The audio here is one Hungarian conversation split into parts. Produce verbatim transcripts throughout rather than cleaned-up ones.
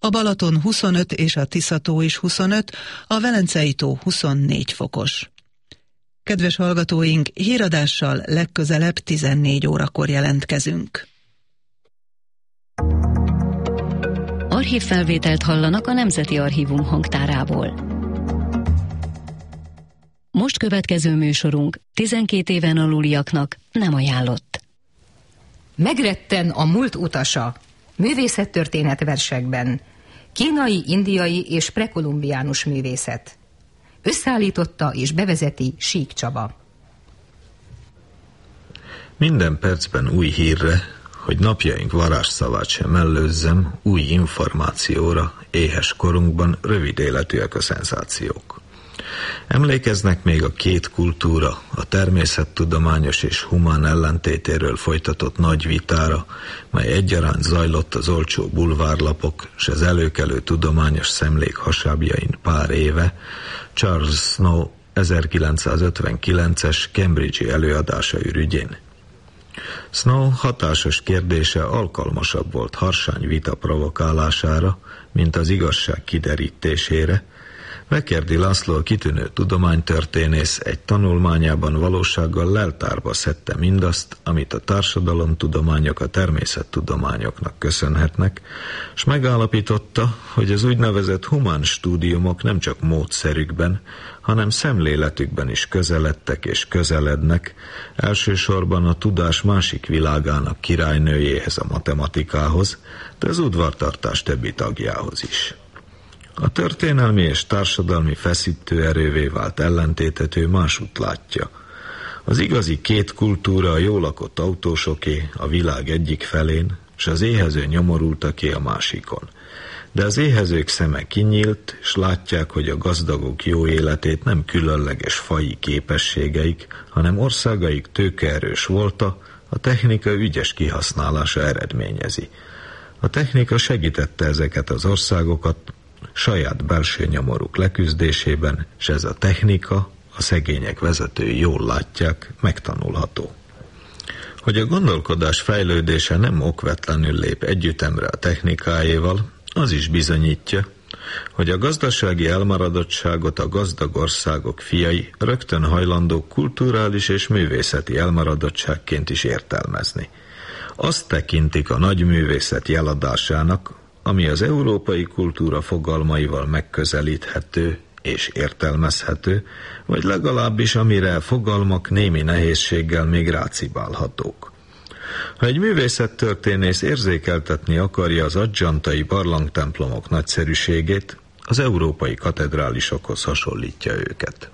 A Balaton huszonöt és a Tisza-tó is huszonöt, a Velencei-tó huszonnégy fokos. Kedves hallgatóink, híradással legközelebb tizennégy órakor jelentkezünk. Archívfelvételt hallanak a Nemzeti Archívum hangtárából. Most következő műsorunk tizenkét éven aluliaknak nem ajánlott. Megretten a múlt utasa. Művészettörténet versekben. Kínai, indiai és prekolumbiánus művészet. Összeállította és bevezeti Sík Csaba. Minden percben új hírre, hogy napjaink varázsszavát sem mellőzzem, új információra, éhes korunkban rövid életűek a szenzációk. Emlékeznek még a két kultúra, a természettudományos és humán ellentétéről folytatott nagy vitára, mely egyaránt zajlott az olcsó bulvárlapok és az előkelő tudományos szemlék hasábjain pár éve, Charles Snow ezerkilencszázötvenkilences Cambridge-i előadása ürügyén. Snow hatásos kérdése alkalmasabb volt harsány vita provokálására, mint az igazság kiderítésére. Vekerdi László, a kitűnő tudománytörténész, egy tanulmányában valósággal leltárba szedte mindazt, amit a társadalomtudományok a természettudományoknak köszönhetnek, és megállapította, hogy az úgynevezett humán stúdiumok nem csak módszerükben, hanem szemléletükben is közeledtek és közelednek, elsősorban a tudás másik világának királynőjéhez, a matematikához, de az udvartartás többi tagjához is. A történelmi és társadalmi feszítő erővé vált ellentétet ő másút látja. Az igazi két kultúra a jól lakott autósoké a világ egyik felén, és az éhező nyomorultaké a másikon. De az éhezők szeme kinyílt, és látják, hogy a gazdagok jó életét nem különleges faji képességeik, hanem országaik tőkeerős volta, a technika ügyes kihasználása eredményezi. A technika segítette ezeket az országokat saját belső nyomoruk leküzdésében, és ez a technika, a szegények vezetői jól látják, megtanulható. Hogy a gondolkodás fejlődése nem okvetlenül lép együttemre a technikájéval, az is bizonyítja, hogy a gazdasági elmaradottságot a gazdag országok fiai rögtön hajlandók kulturális és művészeti elmaradottságként is értelmezni. Azt tekintik a nagy művészet jeladásának, ami az európai kultúra fogalmaival megközelíthető és értelmezhető, vagy legalábbis amire fogalmak némi nehézséggel még rácibálhatók. Ha egy művészettörténész érzékeltetni akarja az adzsantai barlangtemplomok nagyszerűségét, az európai katedrálisokhoz hasonlítja őket.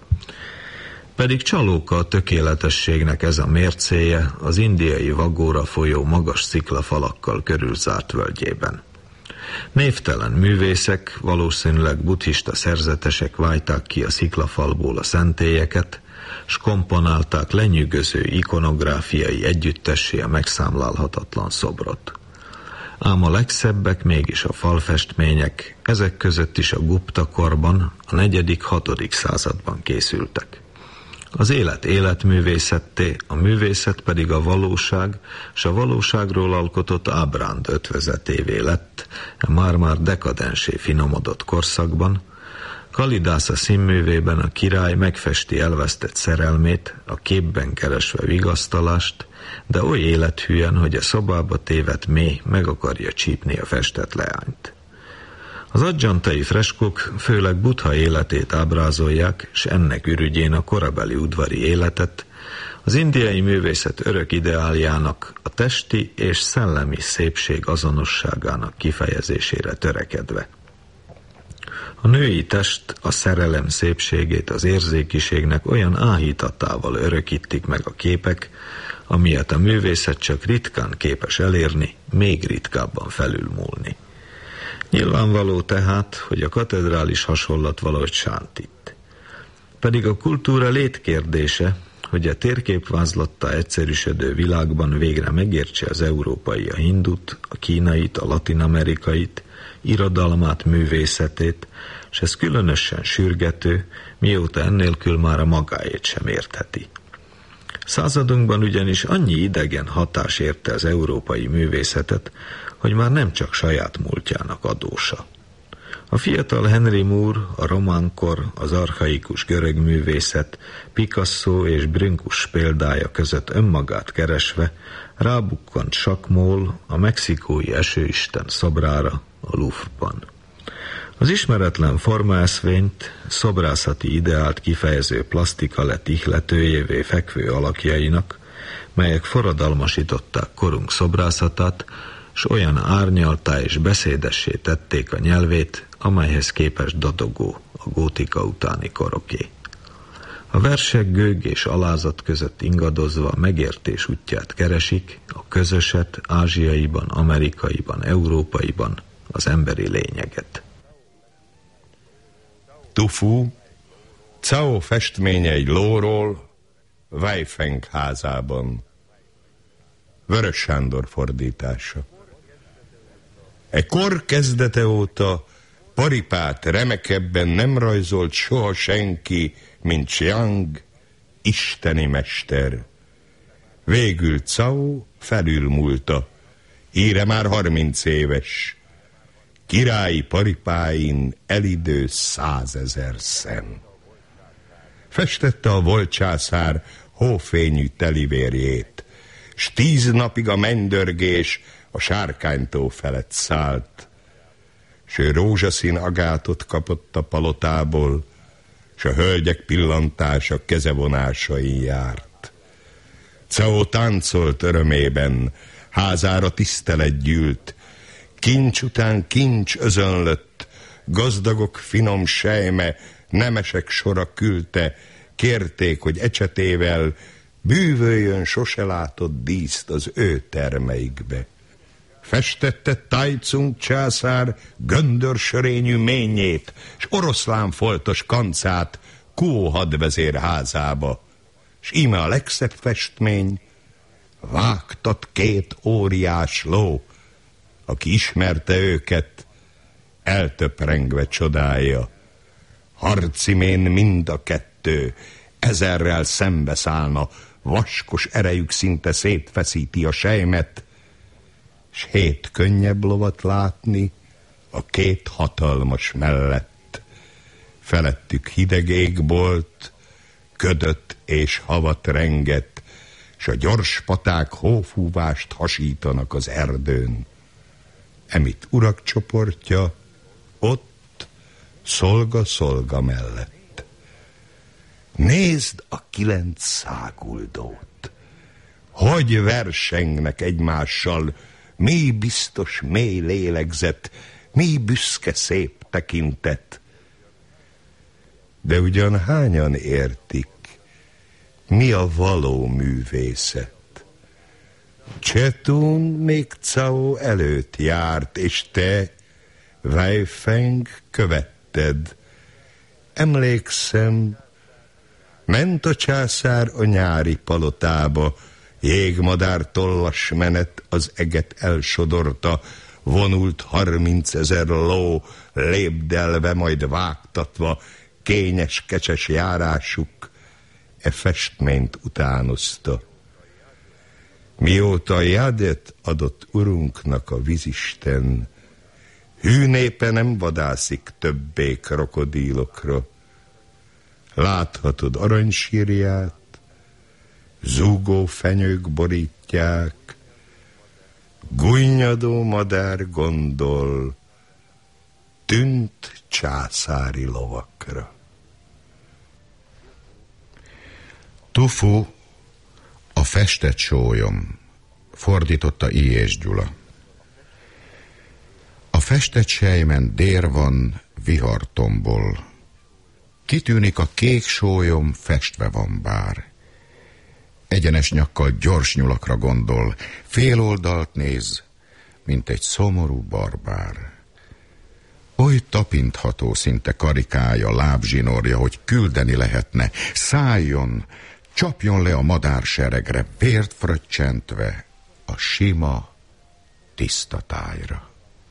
Pedig csalóka a tökéletességnek ez a mércéje az indiai Vagóra folyó magas sziklafalakkal körülzárt völgyében. Névtelen művészek, valószínűleg buddhista szerzetesek vájták ki a sziklafalból a szentélyeket, s komponálták lenyűgöző ikonográfiai együttessé a megszámlálhatatlan szobrot. Ám a legszebbek mégis a falfestmények, ezek között is a Gupta korban, a negyedik-hatodik században készültek. Az élet életművészetté, a művészet pedig a valóság, s a valóságról alkotott ábránd ötvözetévé lett, a már-már dekadensé finomodott korszakban. Kalidásza színművében a király megfesti elvesztett szerelmét, a képben keresve vigasztalást, de oly élethűen, hogy a szobába tévedt méh meg akarja csípni a festett leányt. Az adzsantai freskók főleg Buddha életét ábrázolják, s ennek ürügyén a korabeli udvari életet, az indiai művészet örök ideáljának, a testi és szellemi szépség azonosságának kifejezésére törekedve. A női test a szerelem szépségét az érzékiségnek olyan áhítatával örökítik meg a képek, amilyet a művészet csak ritkán képes elérni, még ritkábban felülmúlni. Nyilvánvaló tehát, hogy a katedrális hasonlat valahogy sántít. Pedig a kultúra létkérdése, hogy a térképvázlattá egyszerűsödő világban végre megértse az európai a hindut, a kínait, a latinamerikait, irodalmát, művészetét, és ez különösen sürgető, mióta ennélkül már a magáét sem értheti. Századunkban ugyanis annyi idegen hatás érte az európai művészetet, hogy már nem csak saját múltjának adósa. A fiatal Henry Moore, a románkor, az archaikus görög művészet, Picasso és Brinkus példája között önmagát keresve rábukkant Jacques Moll a mexikói esőisten szobrára a Louvre-ban. Az ismeretlen formaeszvényt, szobrászati ideált kifejező plasztika lett ihletőjévé fekvő alakjainak, melyek forradalmasították korunk szobrászatát, s olyan árnyaltá és beszédessé tették a nyelvét, amelyhez képest dadogó a gótika utáni koroké. A versek gőg és alázat között ingadozva megértés útját keresik, a közöset ázsiaiban, amerikaiban, európaiban, az emberi lényeget. Tu Fu, Cao festménye egy lóról, Wei Feng házában. Vörös Sándor fordítása. E kor kezdete óta paripát remekebben nem rajzolt soha senki, mint Chiang, isteni mester. Végül Cao felülmúlta, íre már harminc éves. Királyi paripáin elidő százezer szem. Festette a volt császár hófényű telivérjét, s tíz napig a mennydörgés a sárkánytó felett szállt, s ő rózsaszín agátot kapott a palotából, s a hölgyek pillantása kezevonásain járt. Cao táncolt örömében, házára tisztelet gyűlt, kincs után kincs özönlött, gazdagok finom sejme, nemesek sora küldte, kérték, hogy ecsetével bűvöljön sose látott díszt az ő termeikbe. Festette Tajcung császár göndörsörényű ményét, s oroszlán foltos kancát Kuó hadvezér házába, s íme a legszebb festmény, vágtat két óriás ló, aki ismerte őket, eltöprengve csodálja. Harcimén mind a kettő ezerrel szembeszállna, vaskos erejük szinte szétfeszíti a sejmet, s hét könnyebb lovat látni a két hatalmas mellett. Felettük hideg égbolt, ködött és havat renget, s a gyors paták hófúvást hasítanak az erdőn. Emit urak csoportja, ott szolga-szolga mellett. Nézd a kilenc száguldót, hogy versengnek egymással, mi biztos mély lélegzet, mi büszke szép tekintet. De ugyan hányan értik, mi a való művészet? Csetun még Cao előtt járt, és te, Wei Feng, követted. Emlékszem, ment a császár a nyári palotába, jégmadár tollas menet az eget elsodorta, vonult harmincezer ló, lépdelve, majd vágtatva, kényes, kecses járásuk, e festményt utánozta. Mióta jádet adott urunknak a vízisten, hű népe nem vadászik többé krokodílokra. Láthatod aranysírját, zúgó fenyők borítják, gúnyadó madár gondol tűnt császári lovakra. Tu Fu, a festett sólyom, fordította I. és Gyula. A festett sejmen dér van, vihar tombol. Kitűnik a kék sólyom, festve van bár. Egyenes nyakkal gyors nyulakra gondol, fél oldalt néz, mint egy szomorú barbár. Oly tapintható szinte karikája, lábzsinórja, hogy küldeni lehetne. Szálljon, csapjon le a madárseregre, vért fröccsentve a sima, tiszta tájra.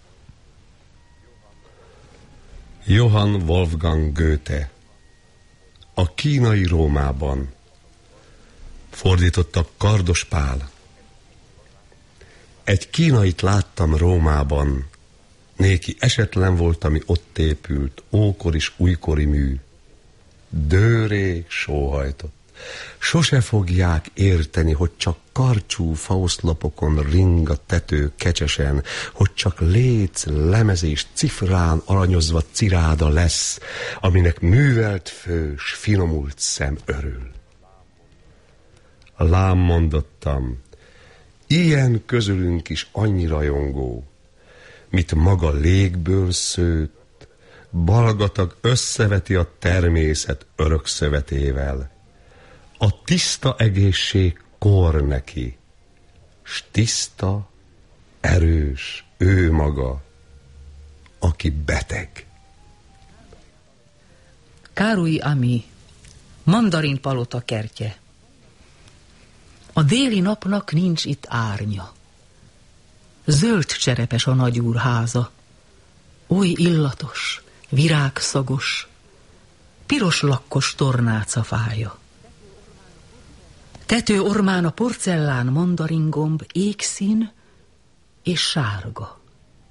Johann Wolfgang Goethe, a kínai Rómában, fordította Kardos Pál. Egy kínait láttam Rómában, Néki esetlen volt, ami ott épült, ókor is újkori mű. Dőrég sóhajtott. Sose fogják érteni, hogy csak karcsú faoszlopokon ring a tető kecsesen, hogy csak léc, lemez és cifrán aranyozva ciráda lesz, aminek művelt fős, finomult szem örül. Lám mondottam, ilyen közülünk is annyi rajongó, mit maga légből szőtt, balgatag összeveti a természet örökszövetével. A tiszta egészség kor neki, s tiszta, erős ő maga, aki beteg. Károly Ami, Mandarin palota kertje. A déli napnak nincs itt árnya. Zöld cserepes a nagyúr háza, oly illatos, virágszagos, piros lakkos tornáca fája. Tető ormán a porcellán mandaringomb égszín és sárga.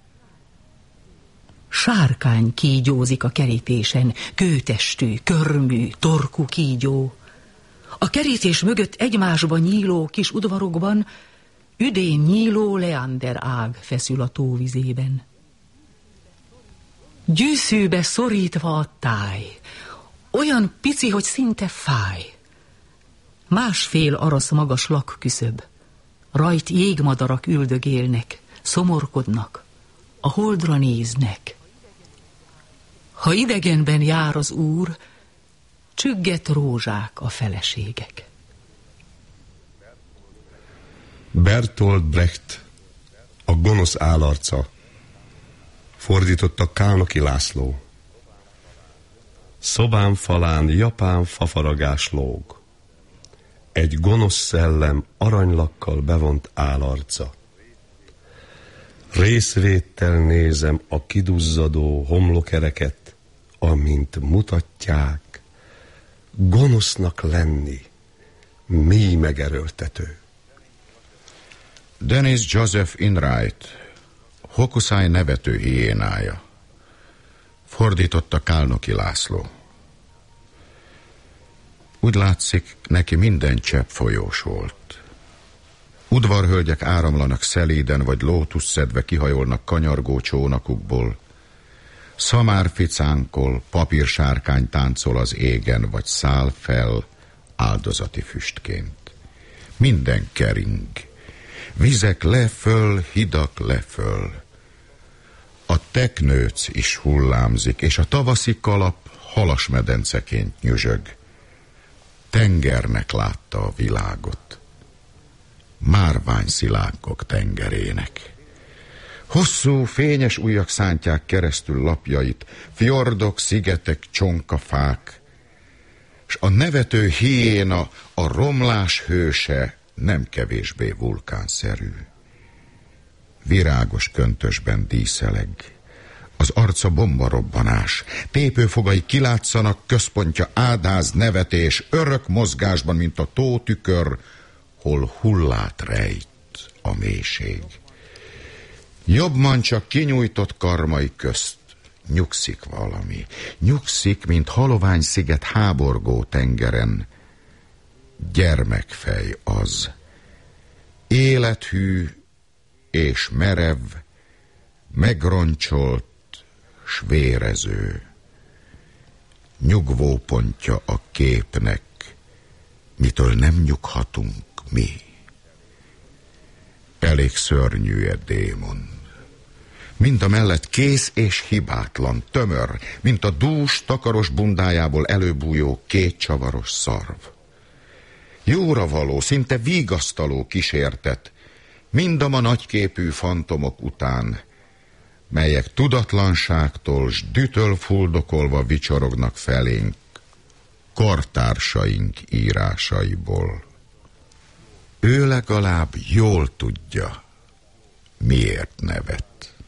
Sárkány kígyózik a kerítésen, kőtestű, körmű, torkú kígyó. A kerítés mögött egymásba nyíló kis udvarokban üdén nyíló leander ág feszül a tóvizében. Gyűszűbe szorítva a táj, olyan pici, hogy szinte fáj. Másfél arasz magas lakküszöb, rajt jégmadarak üldögélnek, szomorkodnak, a holdra néznek. Ha idegenben jár az úr, csügget rózsák a feleségek. Bertolt Brecht, a gonosz állarca, fordította Kálnoky László. Szobám falán japán fafaragás lóg, egy gonosz szellem aranylakkal bevont állarca. Részvéttel nézem a kiduzzadó homlokereket, amint mutatják, gonosznak lenni mély megerőltető. Denis Joseph Inright, Hokusai nevető hiénája. Fordította Kálnoky László. Úgy látszik, neki minden csepp folyós volt. Udvarhölgyek áramlanak szelíden, vagy lótusszedve kihajolnak kanyargó csónakukból. Szamárficánkol, papírsárkány táncol az égen, vagy száll fel áldozati füstként. Minden kering. Vizek leföl, hidak leföl. A teknőc is hullámzik, és a tavaszi kalap halasmedenceként nyüzsög. Tengernek látta a világot. Márványszilánkok tengerének. Hosszú, fényes ujjak szántják keresztül lapjait, fjordok, szigetek, csonkafák, s a nevető hiéna, a romlás hőse nem kevésbé vulkánszerű. Virágos köntösben díszeleg, az arca bombarobbanás, tépőfogai kilátszanak, központja ádáz nevetés, örök mozgásban, mint a tótükör, hol hullát rejt a mélység. Jobbman csak kinyújtott karmai közt nyugszik valami, nyugszik, mint halovány sziget háborgó tengeren. Gyermekfej az, élethű és merev, megroncsolt, s vérező. Nyugvópontja a képnek, mitől nem nyughatunk mi. Elég szörnyű-e démon. Mindamellett kész és hibátlan, tömör, mint a dús, takaros bundájából előbújó két csavaros szarv. Jóra való, szinte vigasztaló kísértet, mindama nagyképű fantomok után, melyek tudatlanságtól s dütöl fuldokolva vicsorognak felénk, kortársaink írásaiból. Ő legalább jól tudja, miért nevet.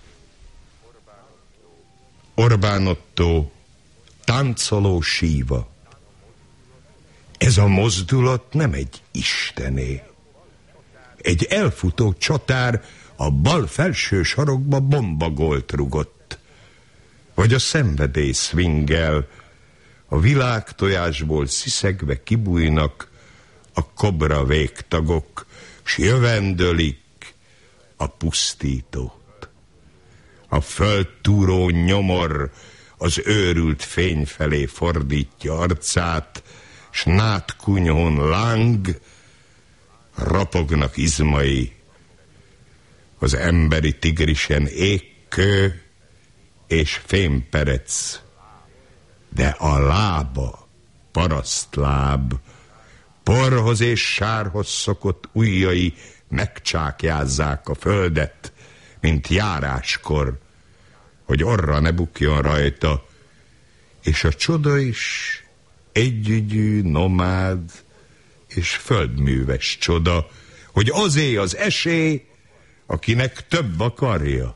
Orbán Ottó, táncoló síva. Ez a mozdulat nem egy istené. Egy elfutó csatár a bal felső sarokba bombagolt rugott, vagy a szenvedély swingel, a világtojásból sziszegve kibújnak a kobra végtagok, s jövendölik a pusztítót. A földtúró nyomor az őrült fény felé fordítja arcát, s nátkunyhón láng, rapognak izmai, az emberi tigrisen égkő és fémperec, de a lába parasztláb, porhoz és sárhoz szokott ujjai megcsákjázzák a földet, mint járáskor, hogy orra ne bukjon rajta, és a csoda is együgyű, nomád és földműves csoda, hogy azé az esély, akinek több akarja.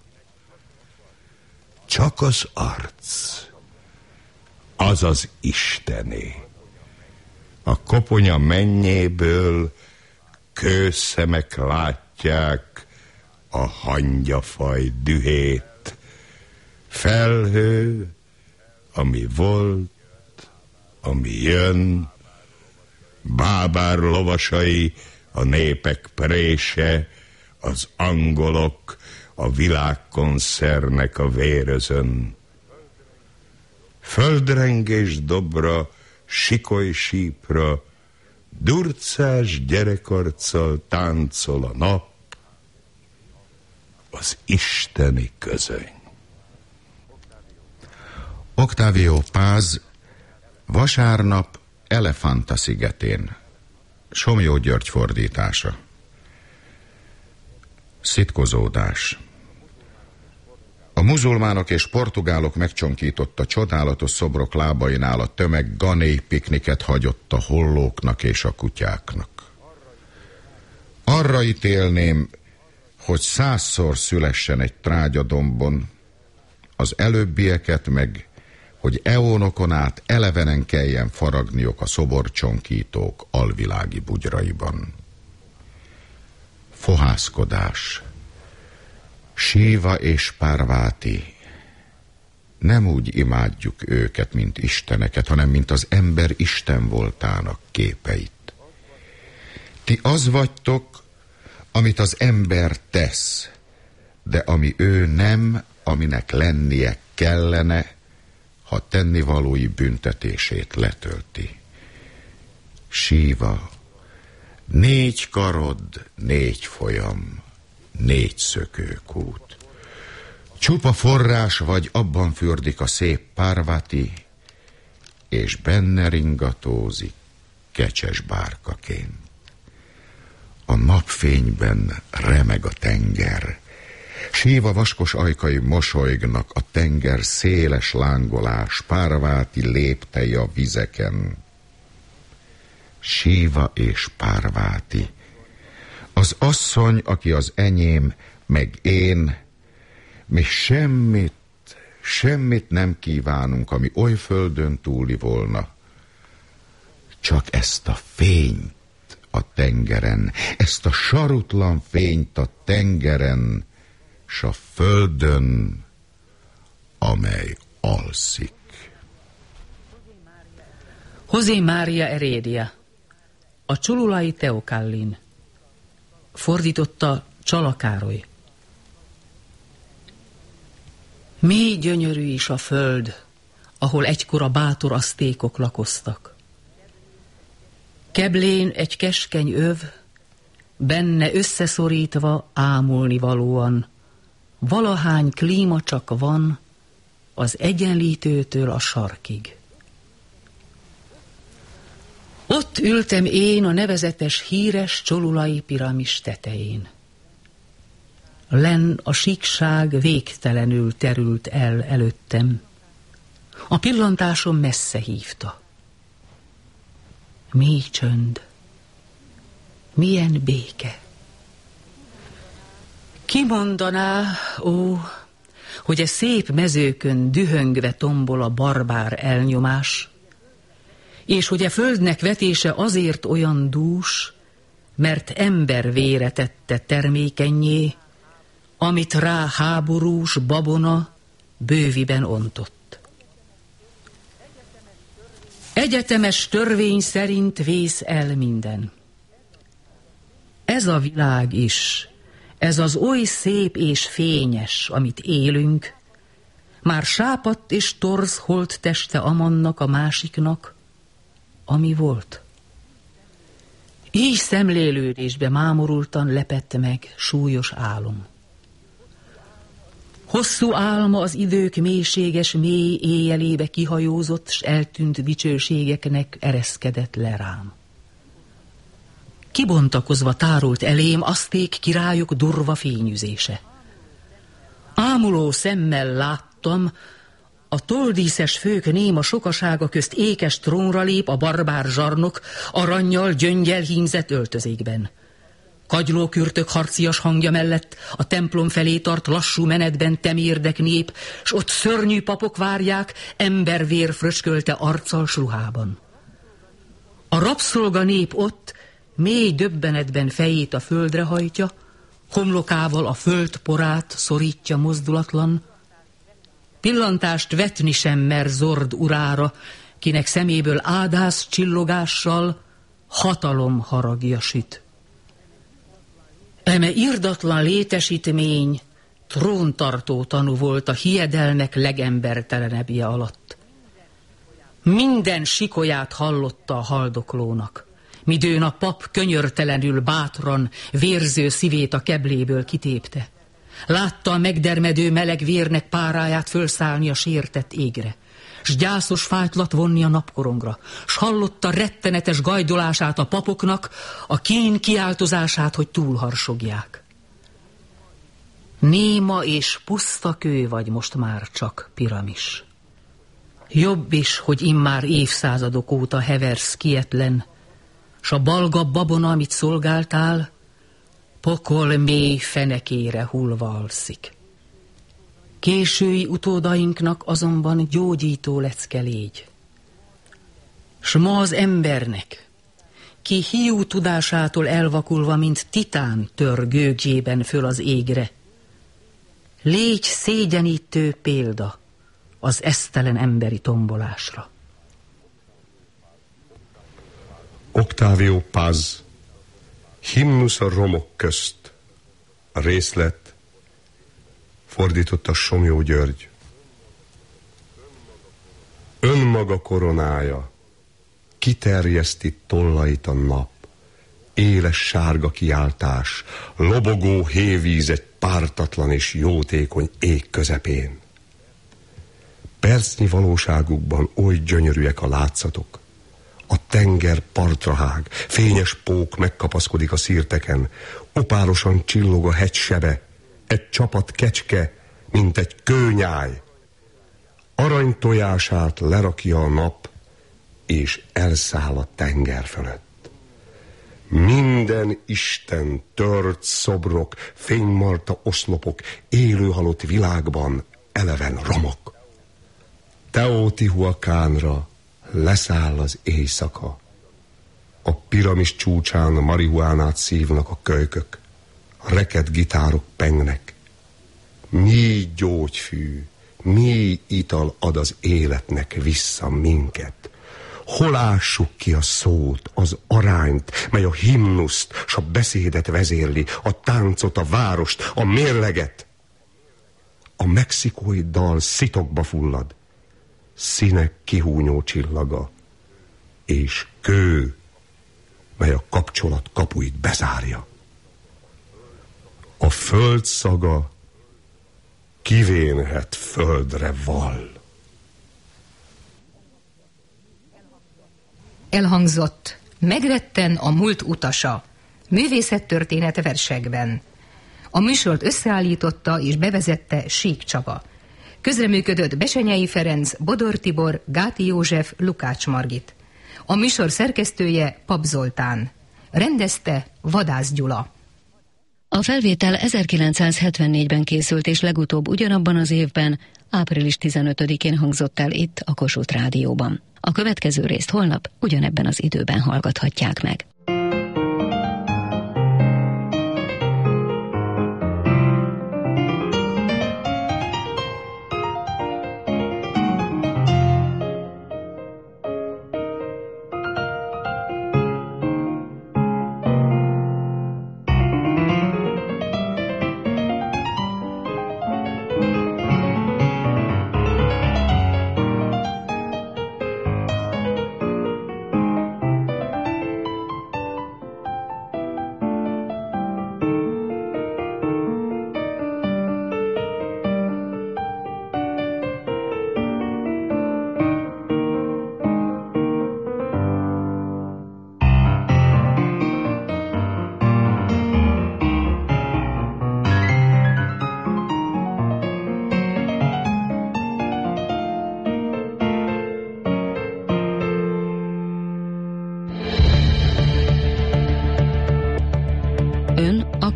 Csak az arc, az az Istené. A koponya mennyéből kőszemek látják a hangyafaj dühét. Felhő, ami volt, ami jön, bábár lovasai, a népek prése, az angolok, a világkonszernek a vérözön. Földrengés dobra, sikoly sípra, durcás gyerekarccal táncol a nap, az isteni közöny. Octavio Paz, Vasárnap Elefanta szigetén. Somlyó György fordítása. Szitkozódás. A muzulmánok és portugálok megcsonkította csodálatos szobrok lábainál a tömeg gané pikniket hagyott a hollóknak és a kutyáknak. Arra ítélném, hogy százszor szülessen egy trágyadombon, az előbbieket meg, hogy eónokon át elevenen kelljen faragniok a szoborcsonkítók alvilági bugyraiban. Fohászkodás. Síva és Párváti. Nem úgy imádjuk őket, mint isteneket, hanem mint az ember Isten voltának képeit. Ti az vagytok, amit az ember tesz, de ami ő nem, aminek lennie kellene, ha tennivalói büntetését letölti. Síva, négy karod, négy folyam, négy szökőkút. Csupa forrás vagy, abban fürdik a szép Párváti, és benne ringatózik kecses bárkaként. A napfényben remeg a tenger, Síva vaskos ajkai mosolygnak, a tenger széles lángolás, Párváti léptei a vizeken. Síva és Párváti, az asszony, aki az enyém, meg én, mi semmit, semmit nem kívánunk, ami oly földön túli volna, csak ezt a fényt a tengeren, ezt a sarutlan fényt a tengeren, s a földön, amely alszik. José Mária Heredia, a Csolulai Teokallin. Fordította Csala Károly. Mély gyönyörű is a föld, ahol egykor a bátor aztékok lakoztak. Keblén egy keskeny öv, benne összeszorítva ámulni valóan, valahány klíma csak van, az egyenlítőtől a sarkig. Ott ültem én a nevezetes híres csolulai piramis tetején. Lenn a síkság végtelenül terült el előttem. A pillantásom messze hívta. Mély csönd, milyen béke. Ki mondaná, ó, hogy a szép mezőkön dühöngve tombol a barbár elnyomás, és hogy a földnek vetése azért olyan dús, mert ember vére tette termékennyé, amit rá háborús babona bőviben ontott. Egyetemes törvény szerint vész el minden. Ez a világ is, ez az oly szép és fényes, amit élünk, már sápadt és torz holt teste amannak a másiknak, ami volt. Így szemlélődésbe mámorultan lepett meg súlyos álom. Hosszú álma az idők mélységes mély éjjelébe kihajózott, s eltűnt dicsőségeknek ereszkedett le rám. Kibontakozva tárult elém azték királyok durva fényüzése. Ámuló szemmel láttam, a toldíszes fők néma sokasága közt ékes trónra lép a barbár zsarnok, arannyal, gyöngyel hímzett öltözékben. Kagylókürtök harcias hangja mellett a templom felé tart lassú menetben temérdek nép, s ott szörnyű papok várják, embervér fröcskölte arccal s ruhában. A rabszolga nép ott mély döbbenetben fejét a földre hajtja, homlokával a föld porát szorítja mozdulatlan, pillantást vetni sem mer Zord urára, kinek szeméből ádász csillogással hatalom haragja süt. Eme irdatlan létesítmény tróntartó tanú volt a hiedelmek legembertelenebbje alatt. Minden sikolyát hallotta a haldoklónak, midőn a pap könyörtelenül bátran vérző szívét a kebléből kitépte. Látta a megdermedő meleg vérnek páráját fölszállni a sértett égre, s gyászos fájtlat vonni a napkorongra, s hallotta rettenetes gajdolását a papoknak, a kín kiáltozását, hogy túlharsogják. Néma és puszta kő vagy most már csak piramis. Jobb is, hogy immár évszázadok óta heversz kietlen, s a balga babona, amit szolgáltál, pokol mély fenekére hullva alszik. Késői utódainknak azonban gyógyító lecke légy. S ma az embernek, ki hiú tudásától elvakulva, mint titán tör gőgjében föl az égre, légy szégyenítő példa az esztelen emberi tombolásra. Octavio Paz, Himnusz a romok közt, a részlet, fordította Somlyó György. Önmaga koronája, kiterjeszti tollait a nap, éles sárga kiáltás, lobogó hévíz egy pártatlan és jótékony ég közepén. Percnyi valóságukban oly gyönyörűek a látszatok. A tenger partra hág, fényes pók megkapaszkodik a szirteken, opálosan csillog a hegy sebe, egy csapat kecske, mint egy kőnyáj. Arany tojását lerakja a nap, és elszáll a tenger fölött. Minden isten tört szobrok, fénymarta oszlopok, élőhalott világban eleven romok. Teotihuacánra leszáll az éjszaka. A piramis csúcsán marihuánát szívnak a kölykök, a rekett gitárok pengnek. Mi gyógyfű, mi ital ad az életnek vissza minket? Hol ássuk ki a szót, az arányt, mely a himnuszt, s a beszédet vezérli, a táncot, a várost, a mérleget? A mexikói dal szitokba fullad, színek kihúnyó csillaga, és kő, mely a kapcsolat kapuit bezárja. A föld szaga kivénhet földre val. Elhangzott Megretten a múlt utasa, művészettörténet versekben. A műsort összeállította és bevezette Sík Csaba. Közreműködött Besenyei Ferenc, Bodor Tibor, Gáti József, Lukács Margit. A műsor szerkesztője Pap Zoltán. Rendezte Vadász Gyula. A felvétel ezerkilencszázhetvennégyben készült, és legutóbb ugyanabban az évben, április tizenötödikén hangzott el itt a Kossuth Rádióban. A következő részt holnap ugyanebben az időben hallgathatják meg.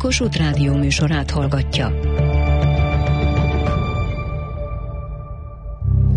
Kossuth Rádió műsorát hallgatja.